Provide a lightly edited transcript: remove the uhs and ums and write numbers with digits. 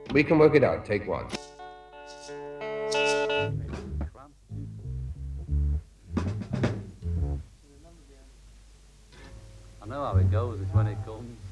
We can work it out. Take one. I know how it goes, it's when it comes.